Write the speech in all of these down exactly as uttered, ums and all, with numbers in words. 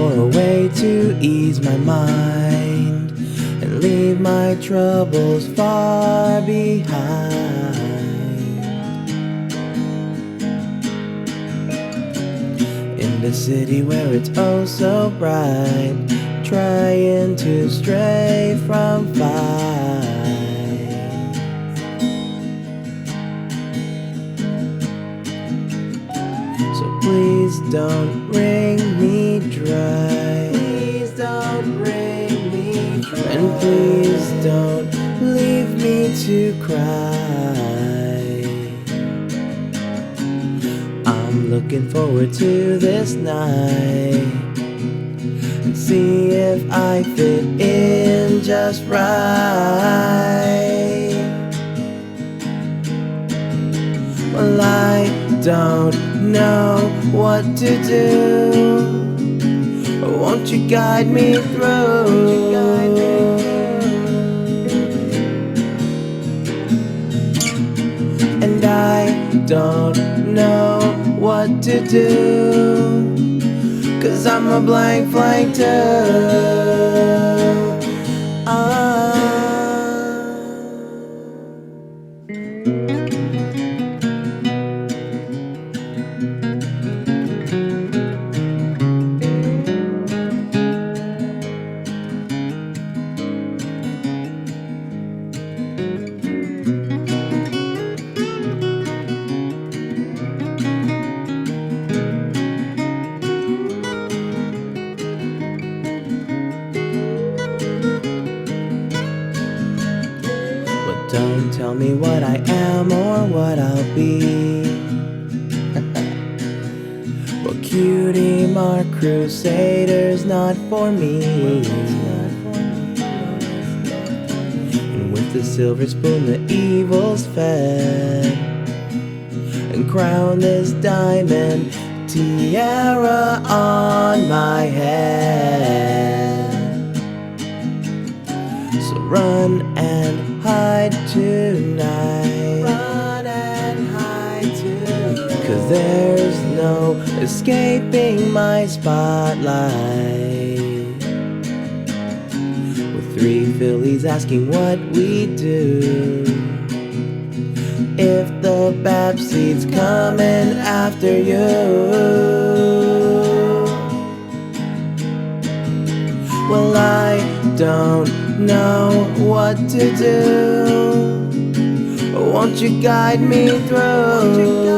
for a way to ease my mind and leave my troubles far behind. In the city where it's oh so bright, trying to stray from fight. So please don't wring me dry. Please don't wring me dry. And please don't leave me to cry. I'm looking forward to this night and see if I fit in just right. Well, I don't know what to do. Won't you guide me through? And I don't know what to do, 'cause I'm a blank flake too. Ah. Don't tell me what I am or what I'll be. Well, cutie mark crusaders not for me. And with the silver spoon the evil's fed, and crown this diamond tiara on my head. So run and hide tonight. Run and hide tonight. 'Cause there's no escaping my spotlight. With three fillies asking what we do, if the Babseed's coming after you. Well, I don't know what to do. Won't you guide me through?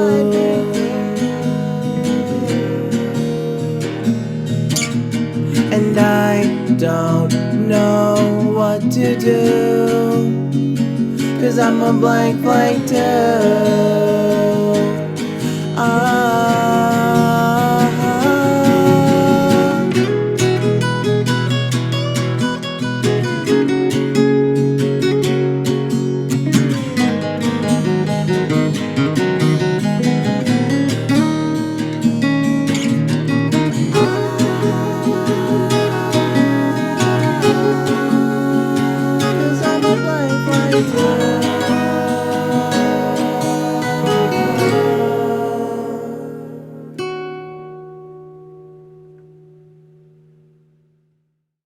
And I don't know what to do, 'cause I'm a blank flake too.